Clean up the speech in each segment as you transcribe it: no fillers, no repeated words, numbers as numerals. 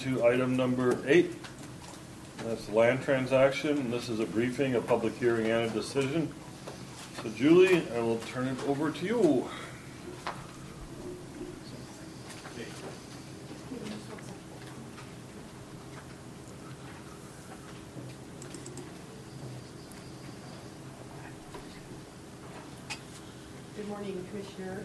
To item number 8, that's the land transaction. This is a briefing, a public hearing, and a decision. So Julie, I will turn it over to you. Good morning, Commissioners,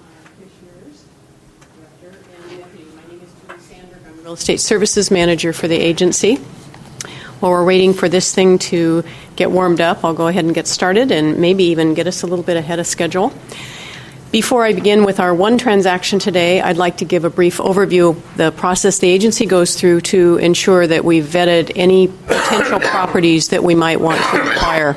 Director, and Deputy. My name is Julie Sandberg. I'm Real Estate Services Manager for the agency. While we're waiting for this thing to get warmed up, I'll go ahead and get started and maybe even get us a little bit ahead of schedule. Before I begin with our one transaction today, I'd like to give a brief overview of the process the agency goes through to ensure that we've vetted any potential properties that we might want to acquire.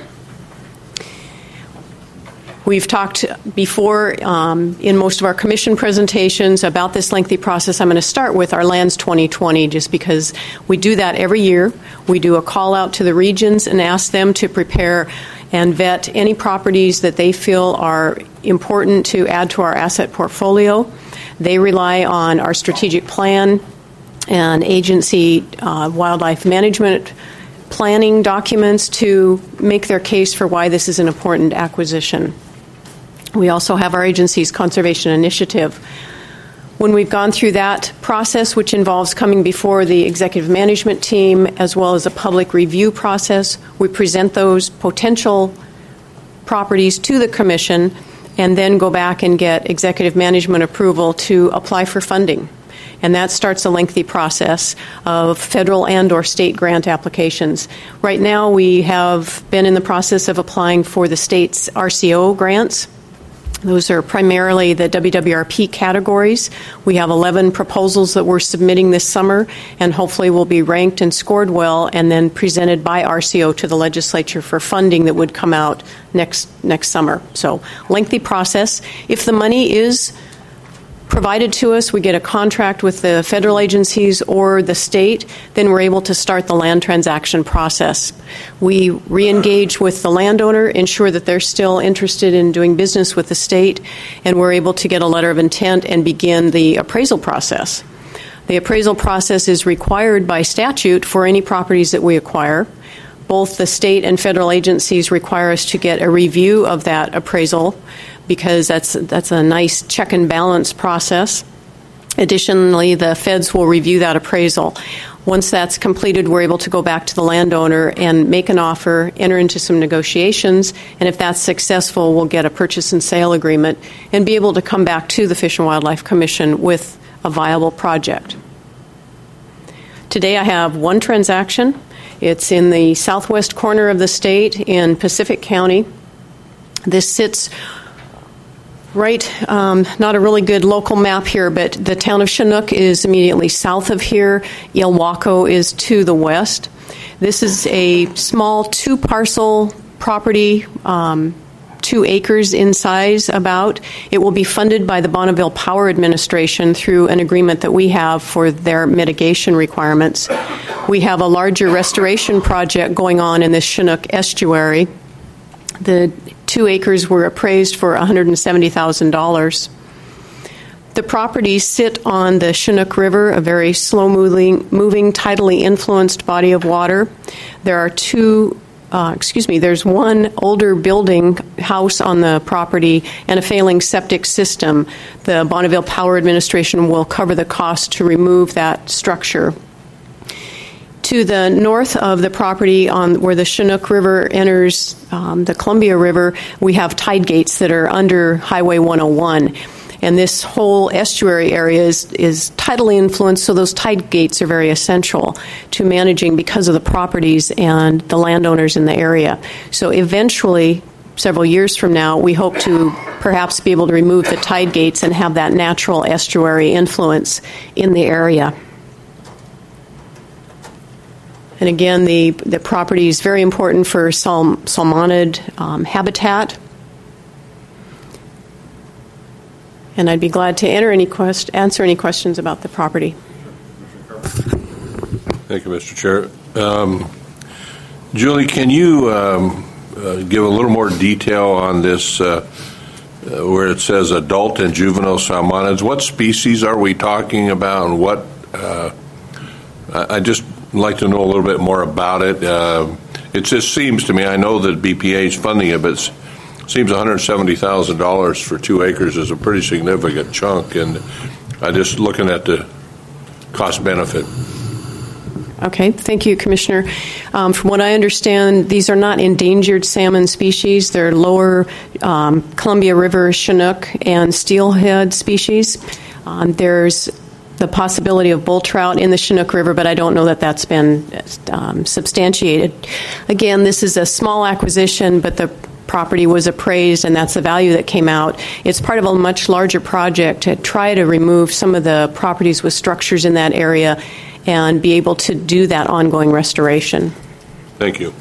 We've talked before in most of our commission presentations about this lengthy process. I'm going to start with our Lands 2020 just because we do that every year. We do a call out to the regions and ask them to prepare and vet any properties that they feel are important to add to our asset portfolio. They rely on our strategic plan and agency wildlife management planning documents to make their case for why this is an important acquisition. We also have our agency's conservation initiative. When we've gone through that process, which involves coming before the executive management team as well as a public review process, we present those potential properties to the commission and then go back and get executive management approval to apply for funding. And that starts a lengthy process of federal and or state grant applications. Right now, we have been in the process of applying for the state's RCO grants. Those are primarily the WWRP categories. We have 11 proposals that we're submitting this summer, and hopefully will be ranked and scored well and then presented by RCO to the legislature for funding that would come out next summer. So, lengthy process. If the money is provided to us, we get a contract with the federal agencies or the state, then we're able to start the land transaction process. We re-engage with the landowner, ensure that they're still interested in doing business with the state, and we're able to get a letter of intent and begin the appraisal process. The appraisal process is required by statute for any properties that we acquire. Both the state and federal agencies require us to get a review of that appraisal because that's a nice check and balance process. Additionally, the feds will review that appraisal. Once that's completed, we're able to go back to the landowner and make an offer, enter into some negotiations, and if that's successful, we'll get a purchase and sale agreement and be able to come back to the Fish and Wildlife Commission with a viable project. Today I have one transaction. It's in the southwest corner of the state in Pacific County. This sits right, not a really good local map here, but the town of Chinook is immediately south of here. Ilwaco is to the west. This is a small 2-parcel property, 2 acres in size about. It will be funded by the Bonneville Power Administration through an agreement that we have for their mitigation requirements. We have a larger restoration project going on in the Chinook estuary. The 2 acres were appraised for $170,000. The properties sit on the Chinook River, a very slow-moving, tidally influenced body of water. There's one older building house on the property and a failing septic system. The Bonneville Power Administration will cover the cost to remove that structure. To the north of the property where the Chinook River enters the Columbia River, we have tide gates that are under Highway 101. And this whole estuary area is tidally influenced, so those tide gates are very essential to managing because of the properties and the landowners in the area. So eventually, several years from now, we hope to perhaps be able to remove the tide gates and have that natural estuary influence in the area. And again, the property is very important for salmonid habitat. And I'd be glad to answer any questions about the property. Thank you, Mr. Chair. Julie, can you give a little more detail on this where it says adult and juvenile salmonids? What species are we talking about, and what I'd just like to know a little bit more about it. It just seems to me, I know that BPA is funding it, but it seems $170,000 for 2 acres is a pretty significant chunk, and I'm just looking at the cost benefit. Okay, thank you, Commissioner. From what I understand, these are not endangered salmon species. They're lower Columbia River Chinook and steelhead species. There's the possibility of bull trout in the Chinook River, but I don't know that that's been substantiated. Again, this is a small acquisition, but the property was appraised, and that's the value that came out. It's part of a much larger project to try to remove some of the properties with structures in that area and be able to do that ongoing restoration. Thank you.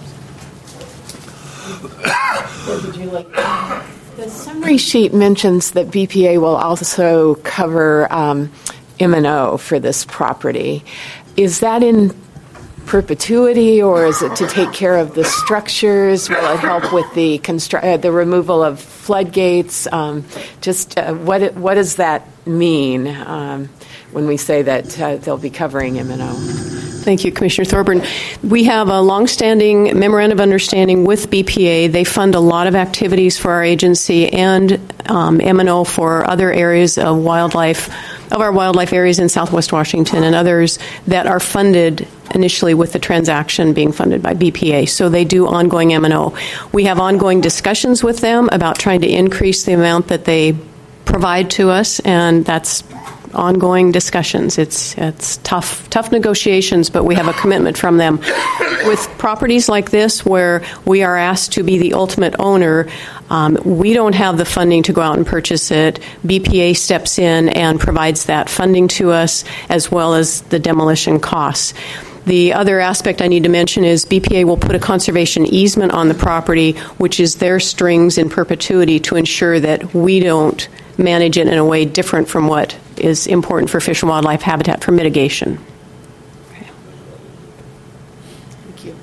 The summary sheet mentions that BPA will also cover M&O for this property. Is that in perpetuity, or is it to take care of the structures? Will it help with the removal of floodgates? What does that mean when we say that they'll be covering M&O? Thank you, Commissioner Thorburn. We have a longstanding memorandum of understanding with BPA. They fund a lot of activities for our agency and M&O for other areas of our wildlife areas in Southwest Washington and others that are funded initially with the transaction being funded by BPA. So they do ongoing M&O. We have ongoing discussions with them about trying to increase the amount that they provide to us, and that's ongoing discussions. It's tough negotiations, but we have a commitment from them. With properties like this, where we are asked to be the ultimate owner, we don't have the funding to go out and purchase it. BPA steps in and provides that funding to us, as well as the demolition costs. The other aspect I need to mention is BPA will put a conservation easement on the property, which is their strings in perpetuity to ensure that we don't manage it in a way different from what is important for Fish and Wildlife Habitat for mitigation. Okay. Thank you.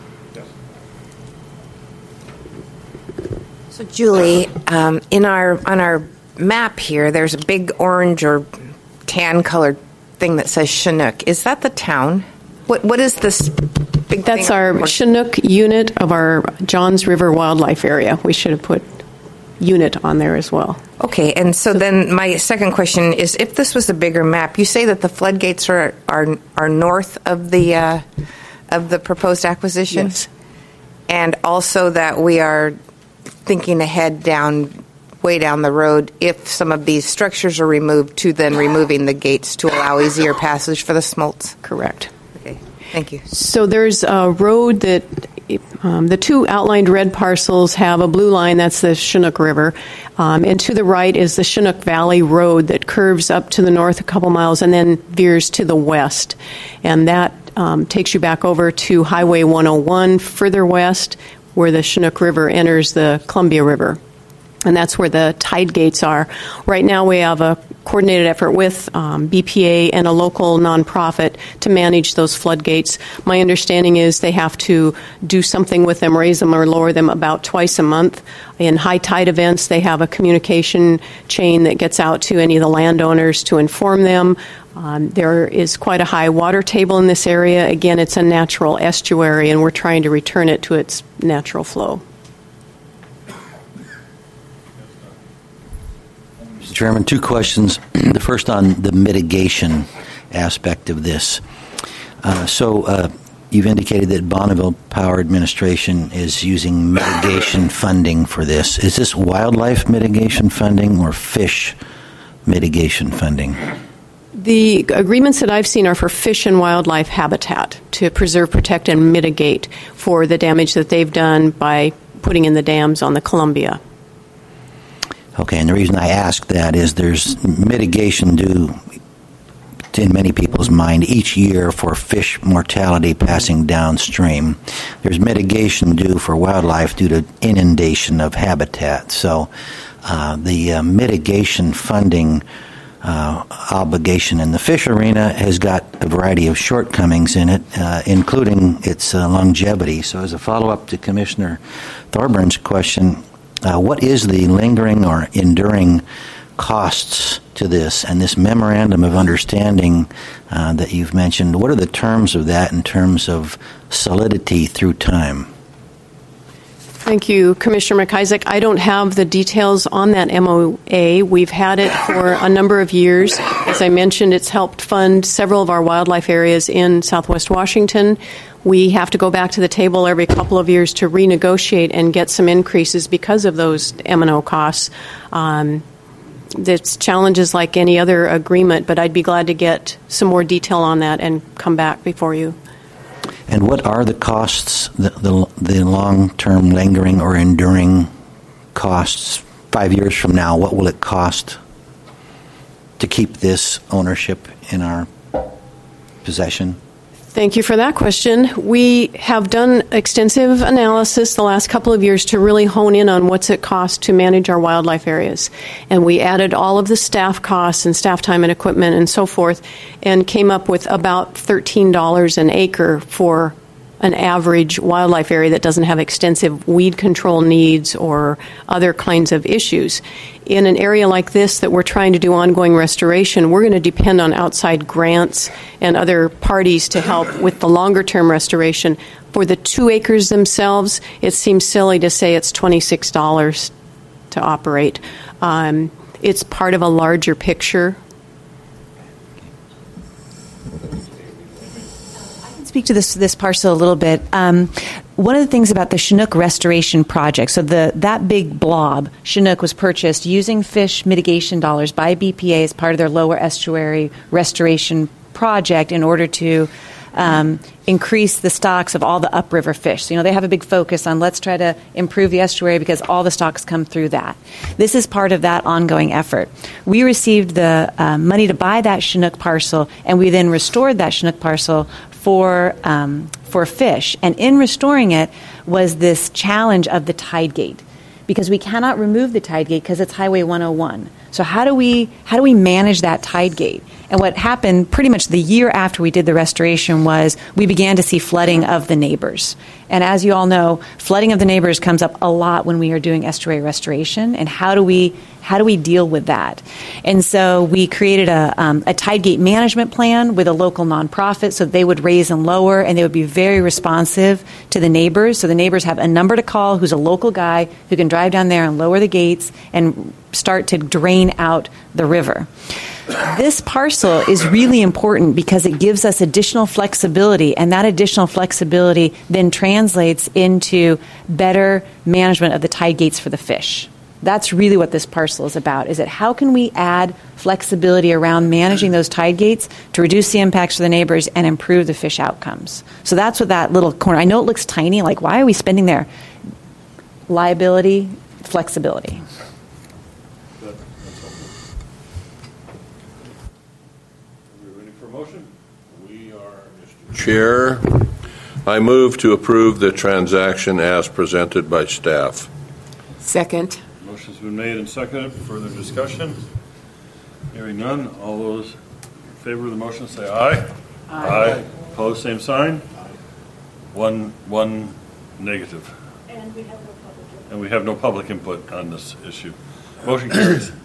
So, Julie, on our map here, there's a big orange or tan-colored thing that says Chinook. Is that the town? What is this big That's thing? our Chinook unit of our Johns River Wildlife Area. We should have put unit on there as well. Okay, and so then my second question is, if this was a bigger map, you say that the floodgates are north of the proposed acquisition? Yes. And also that we are thinking ahead way down the road, if some of these structures are removed, to then removing the gates to allow easier passage for the smolts? Correct. Okay, thank you. So there's a road that the two outlined red parcels have a blue line, that's the Chinook River, and to the right is the Chinook Valley Road that curves up to the north a couple miles and then veers to the west. And that takes you back over to Highway 101 further west, where the Chinook River enters the Columbia River. And that's where the tide gates are. Right now we have a coordinated effort with BPA and a local nonprofit to manage those floodgates. My understanding is they have to do something with them, raise them or lower them about twice a month. In high tide events, they have a communication chain that gets out to any of the landowners to inform them. There is quite a high water table in this area. Again, it's a natural estuary, and we're trying to return it to its natural flow. Chairman, two questions. The first on the mitigation aspect of this. You've indicated that Bonneville Power Administration is using mitigation funding for this. Is this wildlife mitigation funding or fish mitigation funding? The agreements that I've seen are for fish and wildlife habitat to preserve, protect, and mitigate for the damage that they've done by putting in the dams on the Columbia. Okay, and the reason I ask that is there's mitigation due, in many people's mind, each year for fish mortality passing downstream. There's mitigation due for wildlife due to inundation of habitat. So the mitigation funding obligation in the fish arena has got a variety of shortcomings in it, including its longevity. So as a follow-up to Commissioner Thorburns' question, what is the lingering or enduring costs to this. And this memorandum of understanding that you've mentioned, what are the terms of that in terms of solidity through time? Thank you, Commissioner McIsaac. I don't have the details on that MOA. We've had it for a number of years. As I mentioned, it's helped fund several of our wildlife areas in Southwest Washington. We have to go back to the table every couple of years to renegotiate and get some increases because of those M&O costs. It's challenges like any other agreement, but I'd be glad to get some more detail on that and come back before you. And what are the costs, the long-term lingering or enduring costs 5 years from now? What will it cost to keep this ownership in our possession? Thank you for that question. We have done extensive analysis the last couple of years to really hone in on what's it cost to manage our wildlife areas. And we added all of the staff costs and staff time and equipment and so forth and came up with about $13 an acre for an average wildlife area that doesn't have extensive weed control needs or other kinds of issues. In an area like this that we're trying to do ongoing restoration, we're going to depend on outside grants and other parties to help with the longer-term restoration. For the 2 acres themselves, it seems silly to say it's $26 to operate. It's part of a larger picture. Speak to this parcel a little bit. One of the things about the Chinook restoration project, so that big blob, Chinook, was purchased using fish mitigation dollars by BPA as part of their lower estuary restoration project in order to increase the stocks of all the upriver fish. So, they have a big focus on let's try to improve the estuary because all the stocks come through that. This is part of that ongoing effort. We received the money to buy that Chinook parcel, and we then restored that Chinook parcel for fish. And in restoring it was this challenge of the tide gate, because we cannot remove the tide gate because it's Highway 101. So how do we manage that tide gate? And what happened pretty much the year after we did the restoration was we began to see flooding of the neighbors. And as you all know, flooding of the neighbors comes up a lot when we are doing estuary restoration. And how do we deal with that? And so we created a tide gate management plan with a local nonprofit so they would raise and lower, and they would be very responsive to the neighbors. So the neighbors have a number to call who's a local guy who can drive down there and lower the gates and start to drain out the river. This parcel is really important because it gives us additional flexibility, and that additional flexibility then translates into better management of the tide gates for the fish. That's really what this parcel is about, is that how can we add flexibility around managing those tide gates to reduce the impacts for the neighbors and improve the fish outcomes. So that's what that little corner, I know it looks tiny, like why are we spending there? Liability, flexibility. Motion? We are, Mr. Chair. I move to approve the transaction as presented by staff. Second. Motion's been made and seconded. Further discussion? Hearing none. All those in favor of the motion say aye. Aye. Opposed, same sign. One negative. And we have no public input on this issue. Motion carries.